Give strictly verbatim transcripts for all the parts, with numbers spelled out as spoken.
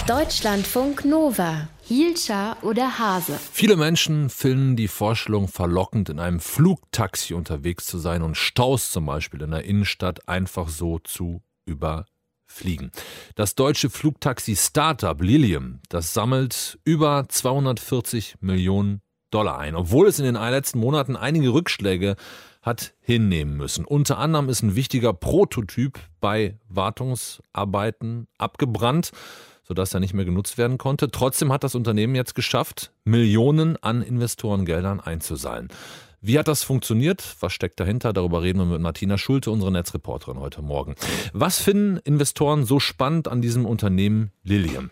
Deutschlandfunk Nova. Hielscher oder Hase? Viele Menschen finden die Vorstellung verlockend, in einem Flugtaxi unterwegs zu sein und Staus zum Beispiel in der Innenstadt einfach so zu überfliegen. Das deutsche Flugtaxi-Startup Lilium, das sammelt über zweihundertvierzig Millionen Dollar ein, obwohl es in den letzten Monaten einige Rückschläge hat hinnehmen müssen. Unter anderem ist ein wichtiger Prototyp bei Wartungsarbeiten abgebrannt, sodass er nicht mehr genutzt werden konnte. Trotzdem hat das Unternehmen jetzt geschafft, Millionen an Investorengeldern einzuzahlen. Wie hat das funktioniert? Was steckt dahinter? Darüber reden wir mit Martina Schulte, unsere Netzreporterin, heute Morgen. Was finden Investoren so spannend an diesem Unternehmen Lilium?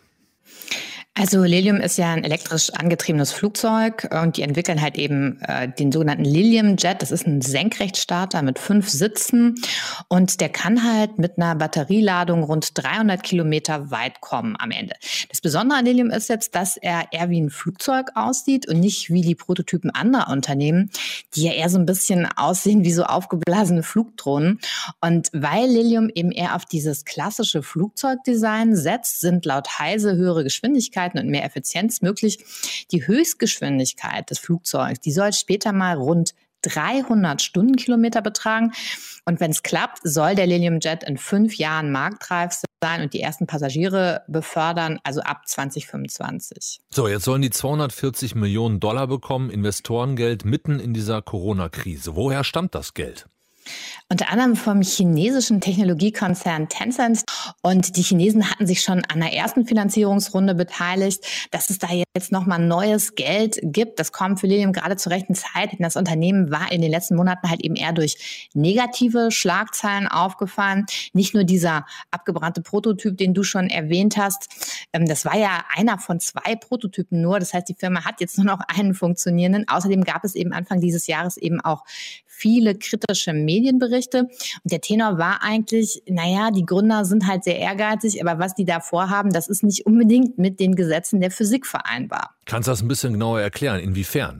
Also Lilium ist ja ein elektrisch angetriebenes Flugzeug und die entwickeln halt eben äh, den sogenannten Lilium Jet. Das ist ein Senkrechtstarter mit fünf Sitzen und der kann halt mit einer Batterieladung rund dreihundert Kilometer weit kommen am Ende. Das Besondere an Lilium ist jetzt, dass er eher wie ein Flugzeug aussieht und nicht wie die Prototypen anderer Unternehmen, die ja eher so ein bisschen aussehen wie so aufgeblasene Flugdrohnen. Und weil Lilium eben eher auf dieses klassische Flugzeugdesign setzt, sind laut Heise höhere Geschwindigkeiten und mehr Effizienz möglich. Die Höchstgeschwindigkeit des Flugzeugs, die soll später mal rund dreihundert Stundenkilometer betragen. Und wenn es klappt, soll der Lilium Jet in fünf Jahren marktreif sein und die ersten Passagiere befördern, also ab zwanzig fünfundzwanzig. So, jetzt sollen die zweihundertvierzig Millionen Dollar bekommen, Investorengeld mitten in dieser Corona-Krise. Woher stammt das Geld? Unter anderem vom chinesischen Technologiekonzern Tencent. Und die Chinesen hatten sich schon an der ersten Finanzierungsrunde beteiligt. Dass es da jetzt nochmal neues Geld gibt, das kommt für Lilium gerade zur rechten Zeit. Denn das Unternehmen war in den letzten Monaten halt eben eher durch negative Schlagzeilen aufgefallen. Nicht nur dieser abgebrannte Prototyp, den du schon erwähnt hast. Das war ja einer von zwei Prototypen nur. Das heißt, die Firma hat jetzt nur noch einen funktionierenden. Außerdem gab es eben Anfang dieses Jahres eben auch viele kritische Medienberichte. Und der Tenor war eigentlich, naja, die Gründer sind halt sehr ehrgeizig, aber was die da vorhaben, das ist nicht unbedingt mit den Gesetzen der Physik vereinbar. Kannst du das ein bisschen genauer erklären? Inwiefern?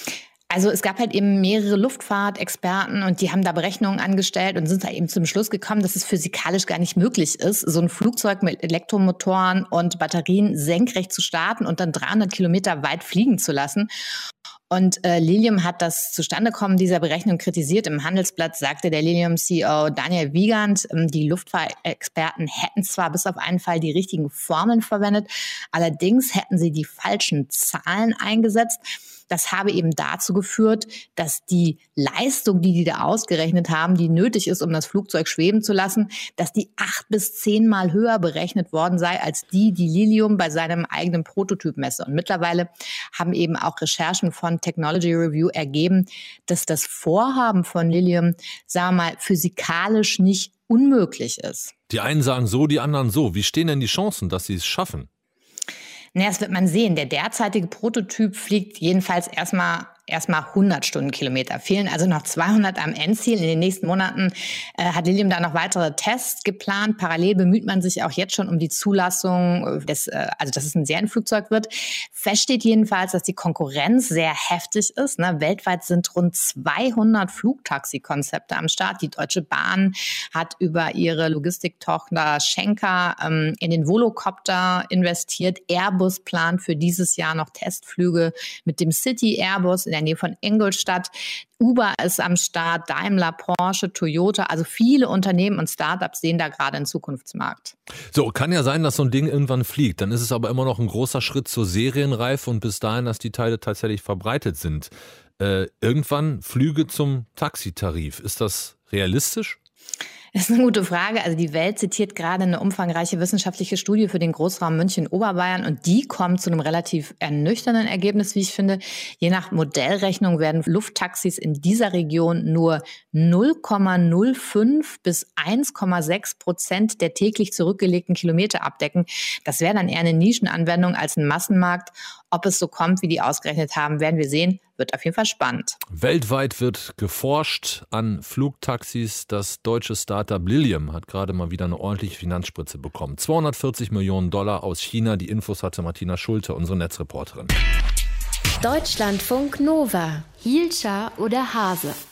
Also es gab halt eben mehrere Luftfahrtexperten und die haben da Berechnungen angestellt und sind da eben zum Schluss gekommen, dass es physikalisch gar nicht möglich ist, so ein Flugzeug mit Elektromotoren und Batterien senkrecht zu starten und dann dreihundert Kilometer weit fliegen zu lassen. Und äh, Lilium hat das Zustandekommen dieser Berechnung kritisiert. Im Handelsblatt sagte der Lilium-C E O Daniel Wiegand, ähm, die Luftfahrtexperten hätten zwar bis auf einen Fall die richtigen Formeln verwendet, allerdings hätten sie die falschen Zahlen eingesetzt. Das habe eben dazu geführt, dass die Leistung, die die da ausgerechnet haben, die nötig ist, um das Flugzeug schweben zu lassen, dass die acht bis zehnmal höher berechnet worden sei, als die, die Lilium bei seinem eigenen Prototyp messe. Und mittlerweile haben eben auch Recherchen von Technology Review ergeben, dass das Vorhaben von Lilium, sagen wir mal, physikalisch nicht unmöglich ist. Die einen sagen so, die anderen so. Wie stehen denn die Chancen, dass sie es schaffen? Naja, das wird man sehen. Der derzeitige Prototyp fliegt jedenfalls erstmal erstmal hundert Stundenkilometer. Fehlen also noch zweihundert am Endziel. In den nächsten Monaten äh, hat Lilium da noch weitere Tests geplant. Parallel bemüht man sich auch jetzt schon um die Zulassung, des, äh, also dass es ein Serienflugzeug wird. Fest steht jedenfalls, dass die Konkurrenz sehr heftig ist. Ne? Weltweit sind rund zweihundert Flugtaxi-Konzepte am Start. Die Deutsche Bahn hat über ihre Logistiktochter Schenker ähm, in den Volocopter investiert. Airbus plant für dieses Jahr noch Testflüge mit dem City Airbus in der Nähe von Ingolstadt. Uber ist am Start, Daimler, Porsche, Toyota, also viele Unternehmen und Startups sehen da gerade einen Zukunftsmarkt. So, kann ja sein, dass so ein Ding irgendwann fliegt. Dann ist es aber immer noch ein großer Schritt zur Serienreife und bis dahin, dass die Teile tatsächlich verbreitet sind. Äh, irgendwann Flüge zum Taxitarif. Ist das realistisch? Das ist eine gute Frage. Also die Welt zitiert gerade eine umfangreiche wissenschaftliche Studie für den Großraum München-Oberbayern und die kommt zu einem relativ ernüchternden Ergebnis, wie ich finde. Je nach Modellrechnung werden Lufttaxis in dieser Region nur null Komma null fünf bis eins Komma sechs Prozent der täglich zurückgelegten Kilometer abdecken. Das wäre dann eher eine Nischenanwendung als ein Massenmarkt. Ob es so kommt, wie die ausgerechnet haben, werden wir sehen. Wird auf jeden Fall spannend. Weltweit wird geforscht an Flugtaxis. Das deutsche Startup Lilium hat gerade mal wieder eine ordentliche Finanzspritze bekommen. zweihundertvierzig Millionen Dollar aus China. Die Infos hatte Martina Schulte, unsere Netzreporterin. Deutschlandfunk Nova. Hielscher oder Hase?